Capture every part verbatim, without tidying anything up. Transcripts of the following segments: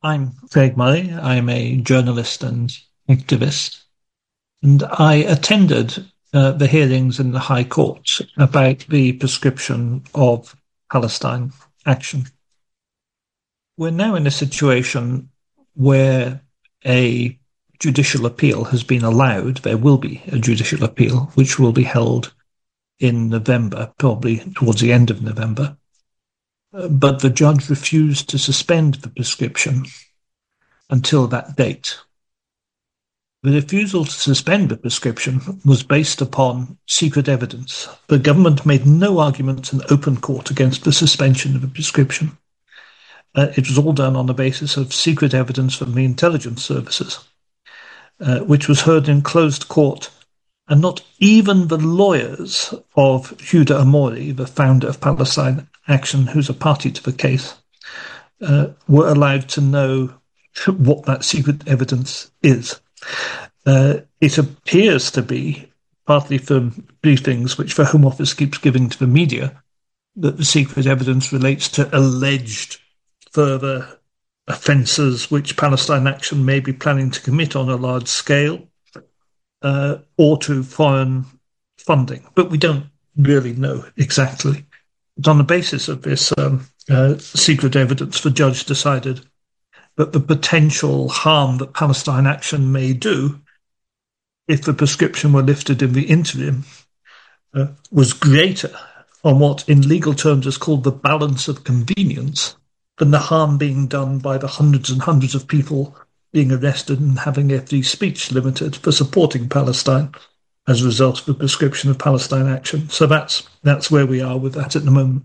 I'm Craig Murray. I'm a journalist and activist, and I attended uh, the hearings in the High Court about the prescription of Palestine action. We're now in a situation where a judicial appeal has been allowed. There will be a judicial appeal, which will be held in November, probably towards the end of November. But the judge refused to suspend the prescription until that date. The refusal to suspend the prescription was based upon secret evidence. The government made no arguments in open court against the suspension of the prescription. Uh, it was all done on the basis of secret evidence from the intelligence services, uh, which was heard in closed court, and not even the lawyers of Huda Amori, the founder of Palestine Action, who's a party to the case, uh, were allowed to know what that secret evidence is. Uh, it appears to be, partly from briefings which the Home Office keeps giving to the media, that the secret evidence relates to alleged further offences which Palestine Action may be planning to commit on a large scale, uh, or to foreign funding. But we don't really know exactly. But on the basis of this um, uh, secret evidence, the judge decided that the potential harm that Palestine Action may do if the prescription were lifted in the interim uh, was greater on what in legal terms is called the balance of convenience than the harm being done by the hundreds and hundreds of people being arrested and having their free speech limited for supporting Palestine as a result of the prescription of Palestine Action. So that's that's where we are with that at the moment.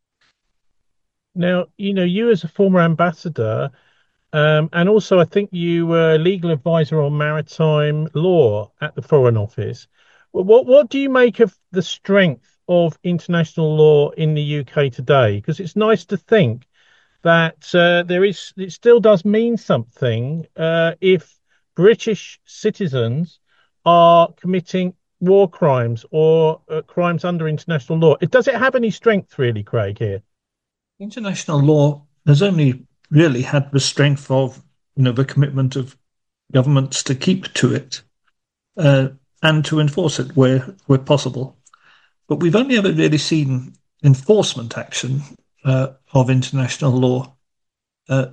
Now, you know, you as a former ambassador, um, and also I think you were legal advisor on maritime law at the Foreign Office. What what do you make of the strength of international law in the U K today? Because it's nice to think that uh, there is, it still does mean something uh, if British citizens are committing war crimes or uh, crimes under international law. Does it have any strength, really, Craig, here? International law has only really had the strength of, you know, the commitment of governments to keep to it uh, and to enforce it where where possible. But we've only ever really seen enforcement action uh, of international law uh,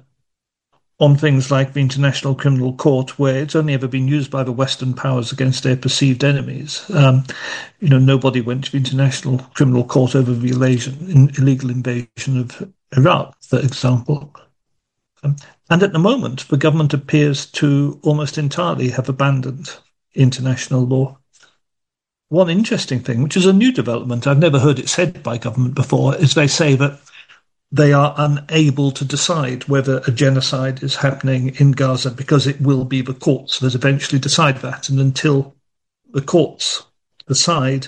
on things like the International Criminal Court, where it's only ever been used by the Western powers against their perceived enemies. Um, you know, nobody went to the International Criminal Court over the in, illegal invasion of Iraq, for example. Um, and at the moment, the government appears to almost entirely have abandoned international law. One interesting thing, which is a new development, I've never heard it said by government before, is they say that they are unable to decide whether a genocide is happening in Gaza because it will be the courts that eventually decide that. And until the courts decide,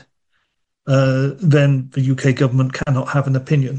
uh, then the U K government cannot have an opinion.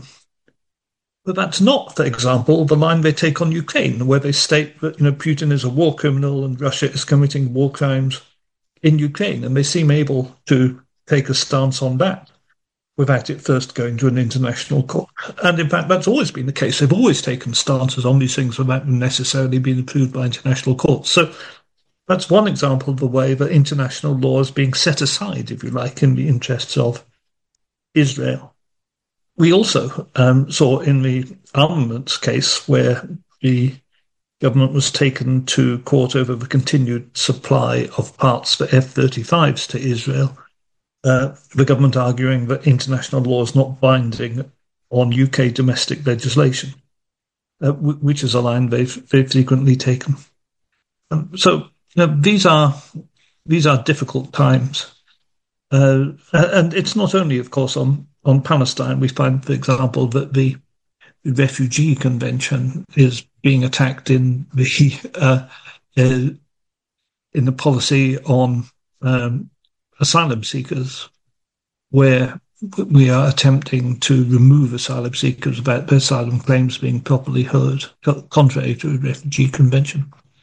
But that's not, for example, the line they take on Ukraine, where they state that, you know, Putin is a war criminal and Russia is committing war crimes in Ukraine. And they seem able to take a stance on that without it first going to an international court. And in fact, that's always been the case. They've always taken stances on these things without them necessarily being approved by international courts. So that's one example of the way that international law is being set aside, if you like, in the interests of Israel. We also um, saw in the armaments case where the government was taken to court over the continued supply of parts for F thirty-fives to Israel, Uh, the government arguing that international law is not binding on U K domestic legislation, uh, w- which is a line they've, they've frequently taken. Um, so you know, these are these are difficult times, uh, and it's not only, of course, on, on Palestine. We find, for example, that the Refugee Convention is being attacked in the uh, uh, in the policy on Um, asylum seekers, where we are attempting to remove asylum seekers without their asylum claims being properly heard, contrary to the Refugee Convention.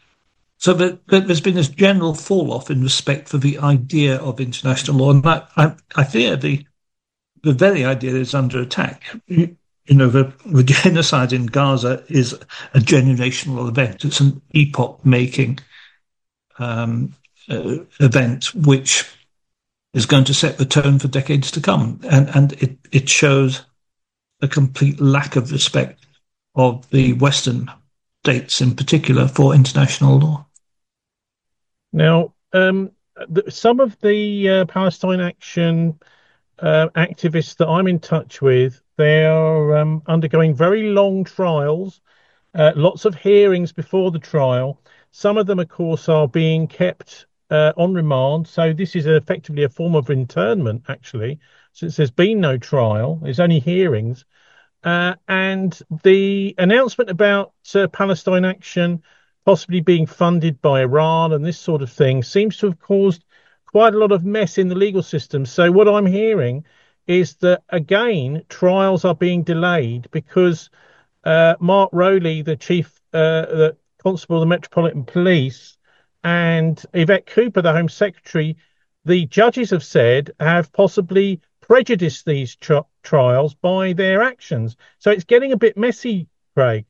So that, that there's been this general fall-off in respect for the idea of international law, and that, I, I fear the the very idea is under attack. you know, the, the genocide in Gaza is a generational event. It's an epoch-making um, uh, event which is going to set the tone for decades to come. And, and it, it shows a complete lack of respect of the Western states in particular for international law. Now, um, the, some of the uh, Palestine Action uh, activists that I'm in touch with, they're um, undergoing very long trials, uh, lots of hearings before the trial. Some of them, of course, are being kept uh, on remand. So this is effectively a form of internment, actually, since there's been no trial. There's only hearings. Uh, and the announcement about uh, Palestine Action possibly being funded by Iran and this sort of thing seems to have caused quite a lot of mess in the legal system. So what I'm hearing is that, again, trials are being delayed because uh, Mark Rowley, the chief, uh, the constable of the Metropolitan Police, and Yvette Cooper, the Home Secretary, the judges have said have possibly prejudiced these tri- trials by their actions. So it's getting a bit messy, Craig.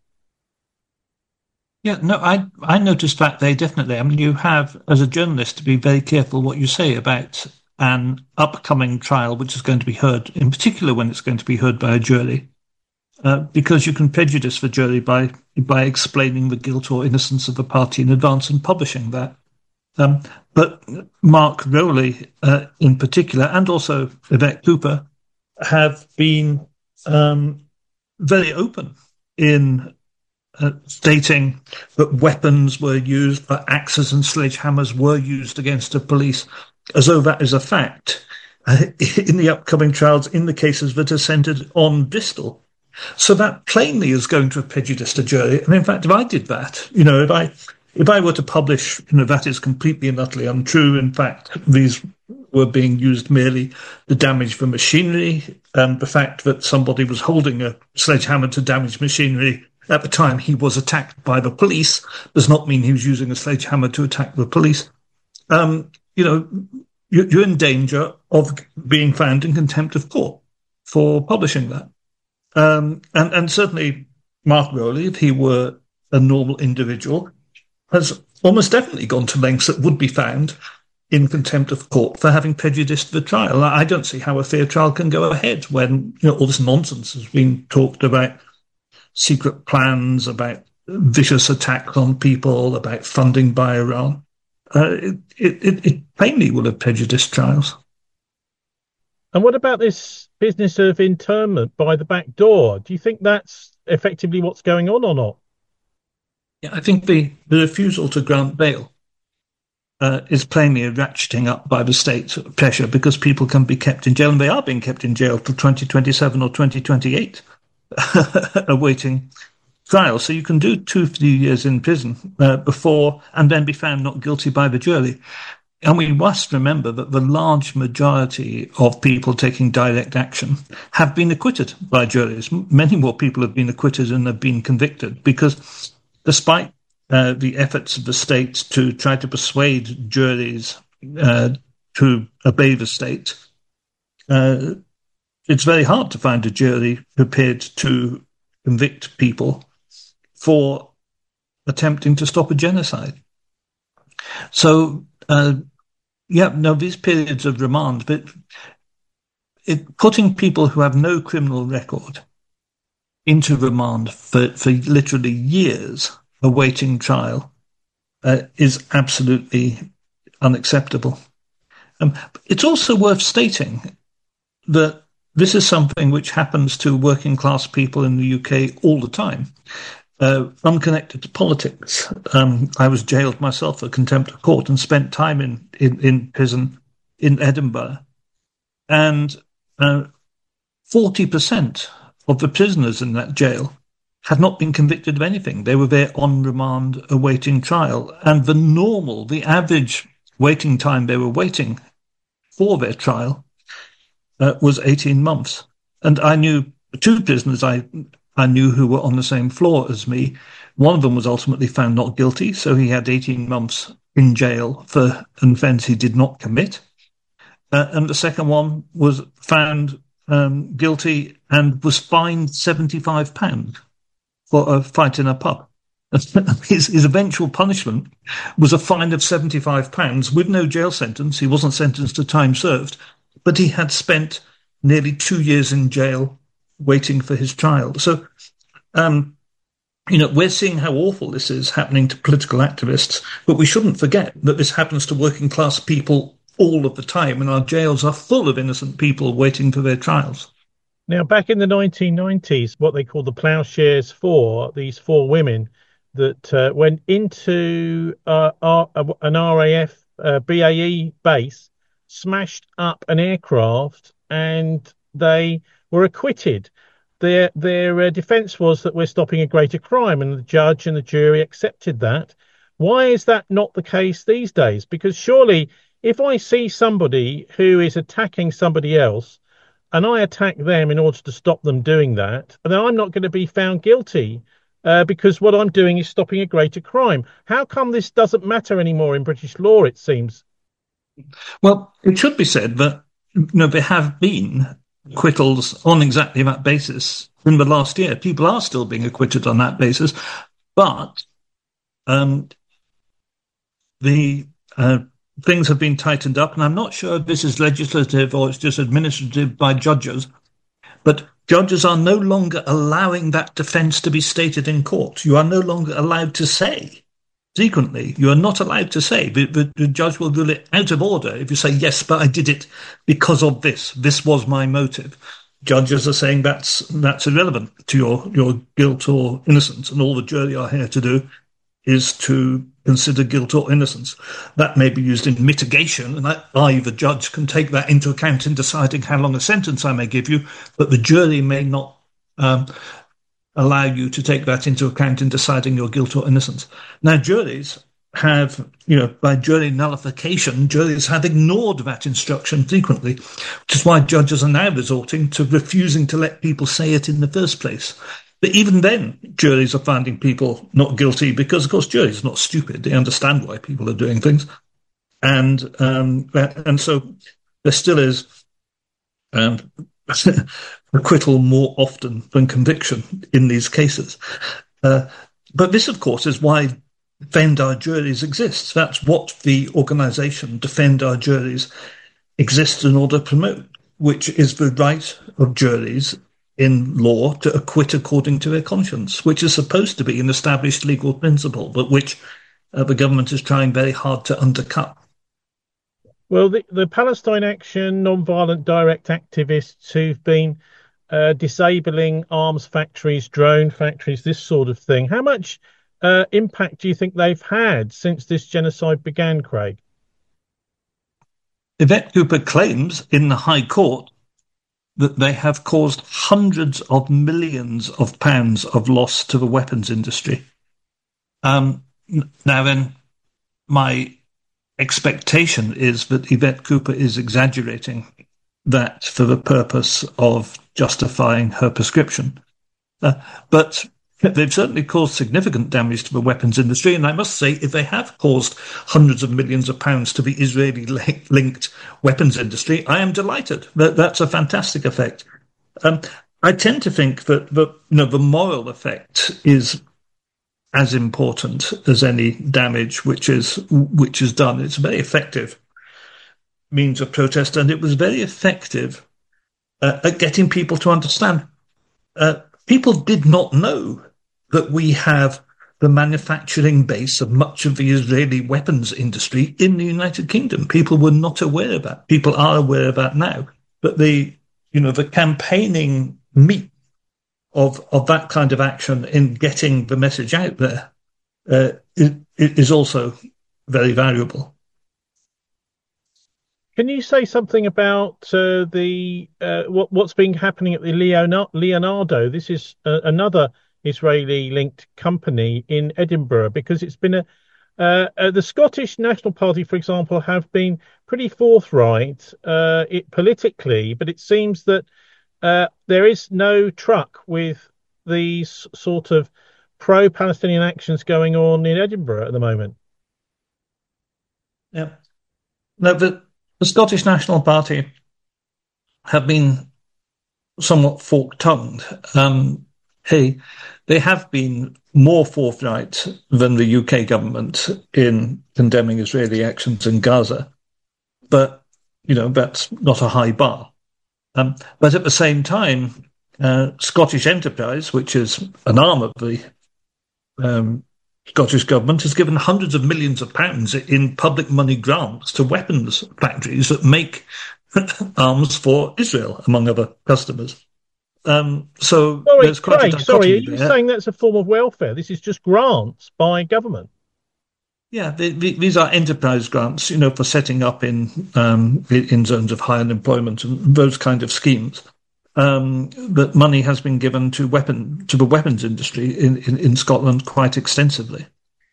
Yeah, no, I I noticed that they definitely. I mean, you have, as a journalist, to be very careful what you say about an upcoming trial, which is going to be heard, in particular when it's going to be heard by a jury, uh, because you can prejudice the jury by by explaining the guilt or innocence of a party in advance and publishing that. Um, but Mark Rowley, uh, in particular, and also Yvette Cooper, have been um, very open in uh, stating that weapons were used, that axes and sledgehammers were used against the police, as though that is a fact uh, in the upcoming trials in the cases that are centred on Bristol. So that plainly is going to have prejudiced a jury. And in fact, if I did that, you know, if I if I were to publish, you know, that is completely and utterly untrue. In fact, these were being used merely to damage the machinery, and the fact that somebody was holding a sledgehammer to damage machinery at the time he was attacked by the police does not mean he was using a sledgehammer to attack the police. Um, you know, you're in danger of being found in contempt of court for publishing that. Um, and, and certainly Mark Rowley, if he were a normal individual, has almost definitely gone to lengths that would be found in contempt of court for having prejudiced the trial. I don't see how a fair trial can go ahead when, you know, all this nonsense has been talked about, secret plans, about vicious attacks on people, about funding by Iran. Uh, it, it, it plainly will have prejudiced trials. And what about this business of internment by the back door? Do you think that's effectively what's going on or not? Yeah, I think the, the refusal to grant bail uh, is plainly a ratcheting up by the state pressure, because people can be kept in jail, and they are being kept in jail till twenty twenty-seven or twenty twenty-eight, awaiting trial. So you can do two, three years in prison uh, before, and then be found not guilty by the jury. And we must remember that the large majority of people taking direct action have been acquitted by juries. Many more people have been acquitted than have been convicted, because despite uh, the efforts of the state to try to persuade juries uh, to obey the state, uh, it's very hard to find a jury prepared to convict people for attempting to stop a genocide. So, uh, yeah, no, these periods of remand, but it, putting people who have no criminal record into remand for, for literally years awaiting trial uh, is absolutely unacceptable. Um, it's also worth stating that this is something which happens to working class people in the U K all the time, uh, unconnected to politics. Um, I was jailed myself for contempt of court and spent time in, in, in prison in Edinburgh. And uh, forty percent of the prisoners in that jail had not been convicted of anything. They were there on remand awaiting trial. And the normal, the average waiting time they were waiting for their trial uh, was eighteen months. And I knew two prisoners I I knew who were on the same floor as me. One of them was ultimately found not guilty, so he had eighteen months in jail for an offence he did not commit. Uh, and the second one was found um, guilty and was fined seventy-five pounds for a fight in a pub. His, his eventual punishment was a fine of seventy-five pounds with no jail sentence. He wasn't sentenced to time served, but he had spent nearly two years in jail waiting for his trial. So, um, you know, we're seeing how awful this is happening to political activists, but we shouldn't forget that this happens to working class people all of the time, and our jails are full of innocent people waiting for their trials. Now, back in the nineteen nineties, what they called the Ploughshares Four, these four women that uh, went into uh, R- an R A F uh, B A E base, smashed up an aircraft, and they were acquitted. Their their uh, defence was that we're stopping a greater crime, and the judge and the jury accepted that. Why is that not the case these days? Because surely, if I see somebody who is attacking somebody else, and I attack them in order to stop them doing that, then I'm not going to be found guilty uh, because what I'm doing is stopping a greater crime. How come this doesn't matter anymore in British law, it seems? Well, it should be said that, you know, there have been acquittals on exactly that basis in the last year. People are still being acquitted on that basis, but um, the uh, things have been tightened up, and I'm not sure if this is legislative or it's just administrative by judges, but judges are no longer allowing that defence to be stated in court. You are no longer allowed to say, frequently, you are not allowed to say, the, the, the judge will rule it out of order if you say, yes, but I did it because of this. This was my motive. Judges are saying that's that's irrelevant to your, your guilt or innocence, and all the jury are here to do is to consider guilt or innocence. That may be used in mitigation, and that I, the judge, can take that into account in deciding how long a sentence I may give you, but the jury may not um, allow you to take that into account in deciding your guilt or innocence. Now, juries have, you know, by jury nullification, juries have ignored that instruction frequently, which is why judges are now resorting to refusing to let people say it in the first place. But even then, juries are finding people not guilty because, of course, juries are not stupid. They understand why people are doing things. And um, and so there still is um, acquittal more often than conviction in these cases. Uh, but this, of course, is why Defend Our Juries exists. That's what the organisation Defend Our Juries exists in order to promote, which is the right of juries in law to acquit according to their conscience, which is supposed to be an established legal principle, but which uh, the government is trying very hard to undercut. Well, the, the Palestine Action non-violent direct activists who've been uh, disabling arms factories, drone factories, this sort of thing, how much uh, impact do you think they've had since this genocide began, Craig? Yvette Cooper claims in the High Court that they have caused hundreds of millions of pounds of loss to the weapons industry. Um, now then, my expectation is that Yvette Cooper is exaggerating that for the purpose of justifying her prescription. Uh, but they've certainly caused significant damage to the weapons industry, and I must say, if they have caused hundreds of millions of pounds to the Israeli-linked weapons industry, I am delighted. That, that's a fantastic effect. Um, I tend to think that the, you know, the moral effect is as important as any damage which is which is done. It's a very effective means of protest, and it was very effective uh, at getting people to understand. Uh, people did not know that we have the manufacturing base of much of the Israeli weapons industry in the United Kingdom. People were not aware of that. People are aware of that now. But the, you know, the campaigning meat of, of that kind of action in getting the message out there uh, is, is also very valuable. Can you say something about uh, the uh, what, what's been happening at the Leonardo? This is uh, another Israeli-linked company in Edinburgh, because it's been a uh, uh, the Scottish National Party, for example, have been pretty forthright uh, it, politically, but it seems that uh, there is no truck with these sort of pro-Palestinian actions going on in Edinburgh at the moment. Yeah, no, the, the Scottish National Party have been somewhat fork-tongued. Um, hey, they have been more forthright than the U K government in condemning Israeli actions in Gaza, but you know that's not a high bar. Um, but at the same time, uh, Scottish Enterprise, which is an arm of the um, Scottish government, has given hundreds of millions of pounds in public money grants to weapons factories that make arms for Israel, among other customers. Um, so Sorry, there's quite a Craig, sorry, are dichotomy you there. saying that's a form of welfare? This is just grants by government. Yeah, the, the, these are enterprise grants, you know, for setting up in um, in zones of high unemployment and those kind of schemes. Um, but money has been given to weapon to the weapons industry in, in, in Scotland quite extensively,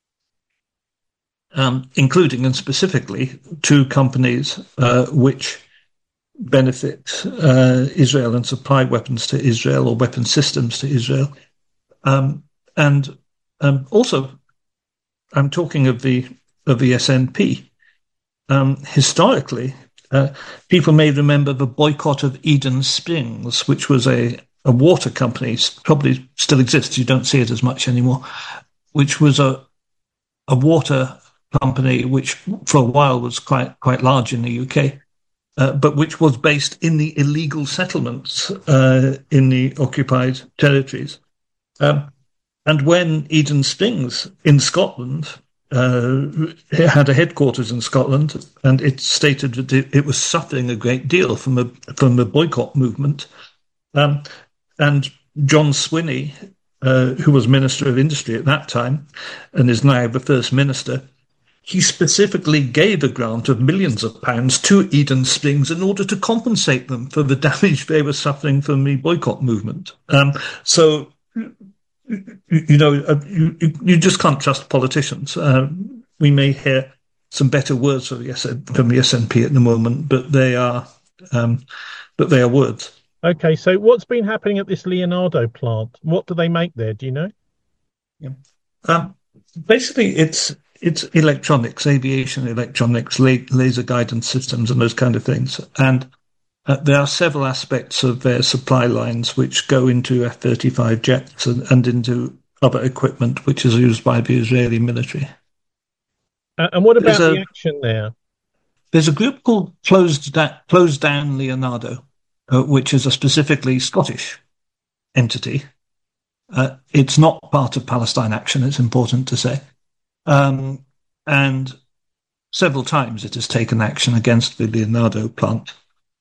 um, including and specifically two companies uh, which benefit uh, Israel and supply weapons to Israel or weapon systems to Israel. Um, and um, also, I'm talking of the of the S N P. Um, historically, uh, people may remember the boycott of Eden Springs, which was a, a water company, probably still exists, you don't see it as much anymore, which was a, a water company which for a while was quite, quite large in the U K, uh, but which was based in the illegal settlements uh, in the occupied territories. Um, and when Eden Springs in Scotland uh, it had a headquarters in Scotland, and it stated that it, it was suffering a great deal from a from the boycott movement. Um, and John Swinney, uh, who was Minister of Industry at that time, and is now the First Minister, he specifically gave a grant of millions of pounds to Eden Springs in order to compensate them for the damage they were suffering from the boycott movement. Um, so you know, you, you just can't trust politicians. Uh, we may hear some better words from the, S N, from the S N P at the moment, but they are, um, but they are words. Okay, so what's been happening at this Leonardo plant? What do they make there? Do you know? Yeah. Um, basically, it's it's electronics, aviation electronics, la- laser guidance systems, and those kind of things. And Uh, there are several aspects of their supply lines which go into F thirty-five jets and, and into other equipment which is used by the Israeli military. Uh, and what There's about the a action there? there's a group called Closed, da- Closed Down Leonardo, uh, which is a specifically Scottish entity. Uh, it's not part of Palestine Action, it's important to say. Um, and several times it has taken action against the Leonardo plant.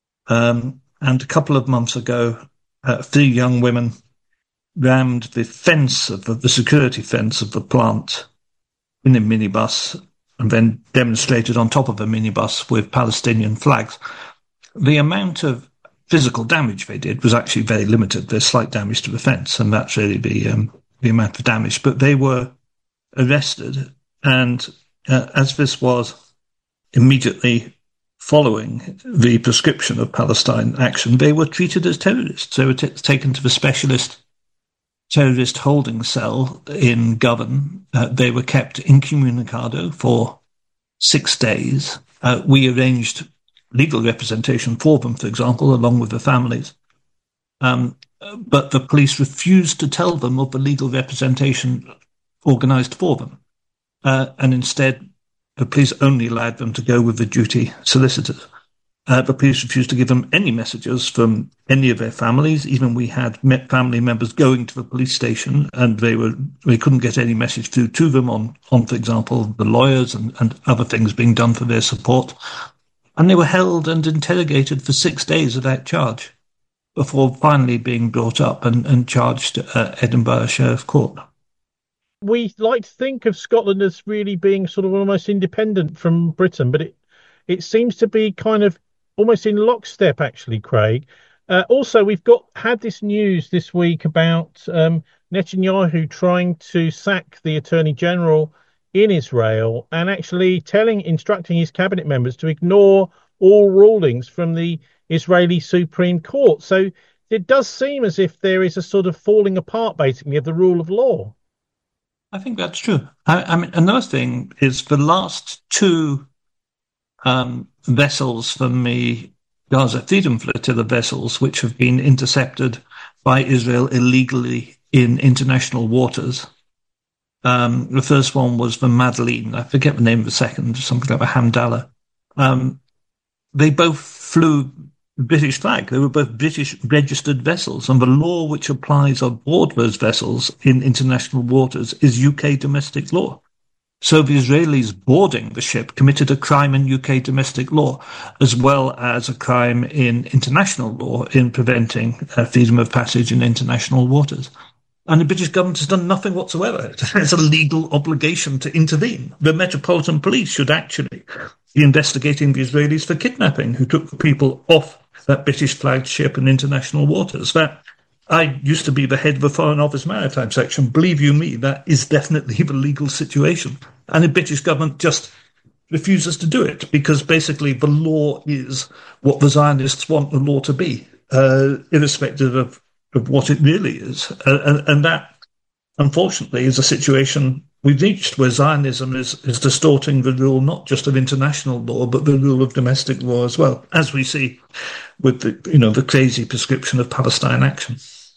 Um, and a couple of months ago, uh, three young women rammed the fence of the, the security fence of the plant in a minibus and then demonstrated on top of a minibus with Palestinian flags. The amount of physical damage they did was actually very limited. There's slight damage to the fence, and that's really the um, the amount of damage. But they were arrested, and uh, as this was immediately following the prescription of Palestine Action, they were treated as terrorists. They were t- taken to the specialist terrorist holding cell in Govan. Uh, they were kept incommunicado for six days. Uh, we arranged legal representation for them, for example, along with the families. Um, but the police refused to tell them of the legal representation organised for them. Uh, and instead, the police only allowed them to go with the duty solicitors. Uh, the police refused to give them any messages from any of their families. Even we had met family members going to the police station, and they were they couldn't get any message through to them on, on for example, the lawyers and, and other things being done for their support. And they were held and interrogated for six days without charge before finally being brought up and, and charged at Edinburgh Sheriff Court. We like to think of Scotland as really being sort of almost independent from Britain, but it it seems to be kind of almost in lockstep, actually, Craig. Uh, also, we've got had this news this week about um, Netanyahu trying to sack the Attorney General in Israel and actually telling, instructing his cabinet members to ignore all rulings from the Israeli Supreme Court. So it does seem as if there is a sort of falling apart, basically, of the rule of law. I think that's true. I, I mean, another thing is the last two um, vessels from the Gaza Freedom Flotilla vessels, which have been intercepted by Israel illegally in international waters. Um, the first one was the Madeleine. I forget the name of the second, something like a Hamdallah. Um, they both flew British flag. They were both British registered vessels, and the law which applies aboard those vessels in international waters is U K domestic law. So the Israelis boarding the ship committed a crime in U K domestic law, as well as a crime in international law in preventing uh, freedom of passage in international waters. And the British government has done nothing whatsoever. It has a legal obligation to intervene. The Metropolitan Police should actually be investigating the Israelis for kidnapping, who took people off that British flagged ship in international waters. That I used to be the head of the Foreign Office Maritime Section. Believe you me, that is definitely the legal situation. And the British government just refuses to do it because basically the law is what the Zionists want the law to be, uh, irrespective of, of what it really is. Uh, and, and that, unfortunately, is a situation we've reached where Zionism is, is distorting the rule not just of international law, but the rule of domestic law as well, as we see with the, you know, the crazy prescription of Palestine action.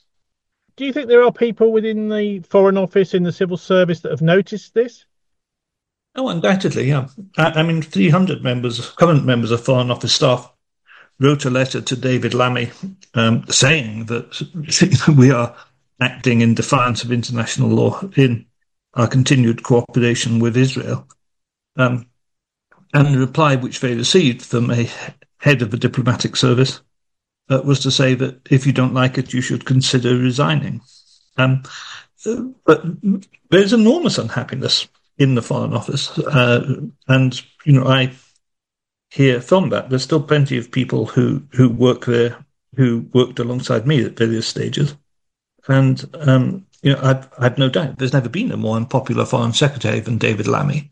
Do you think there are people within the Foreign Office, in the civil service, that have noticed this? Oh, undoubtedly, yeah. I, I mean, three hundred members, current members of Foreign Office staff wrote a letter to David Lammy um, saying that we are acting in defiance of international law in our continued cooperation with Israel. Um, and the reply which they received from a head of the diplomatic service uh, was to say that if you don't like it, you should consider resigning. Um, but there's enormous unhappiness in the Foreign Office. Uh, and, you know, I hear from that. There's still plenty of people who, who work there, who worked alongside me at various stages. And, um, you know, I've, I've no doubt there's never been a more unpopular foreign secretary than David Lammy.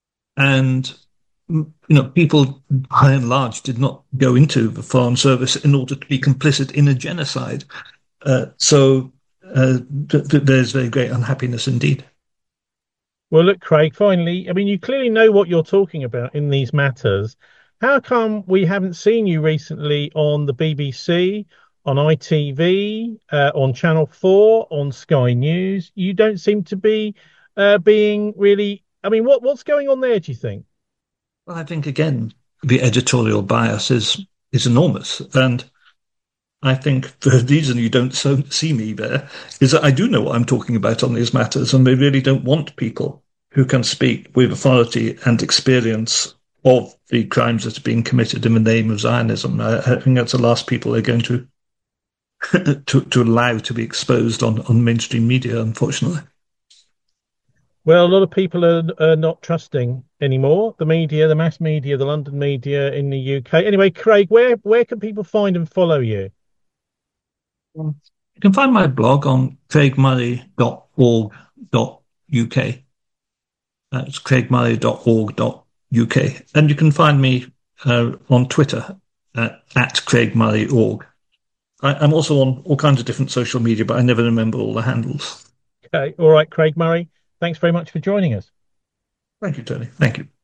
And, you know, people by and large did not go into the Foreign Service in order to be complicit in a genocide. Uh, so uh, th- th- there's very great unhappiness indeed. Well, look, Craig, finally, I mean, you clearly know what you're talking about in these matters. How come we haven't seen you recently on the B B C, on I T V, uh, on Channel four, on Sky News? You don't seem to be uh, being really... I mean, what what's going on there, do you think? Well, I think, again, the editorial bias is, is enormous. And I think the reason you don't so see me there is that I do know what I'm talking about on these matters, and they really don't want people who can speak with authority and experience of the crimes that are being committed in the name of Zionism. I, I think that's the last people they're going to to, to allow to be exposed on, on mainstream media, unfortunately. Well, a lot of people are, are not trusting anymore. The media, the mass media, the London media in the U K. Anyway, Craig, where, where can people find and follow you? You can find my blog on craig murray dot org dot U K. That's craig murray dot org dot U K. And you can find me uh, on Twitter at, at craigmurrayorg. I, I'm also on all kinds of different social media, but I never remember all the handles. Okay. All right, Craig Murray. Thanks very much for joining us. Thank you, Tony. Thank you.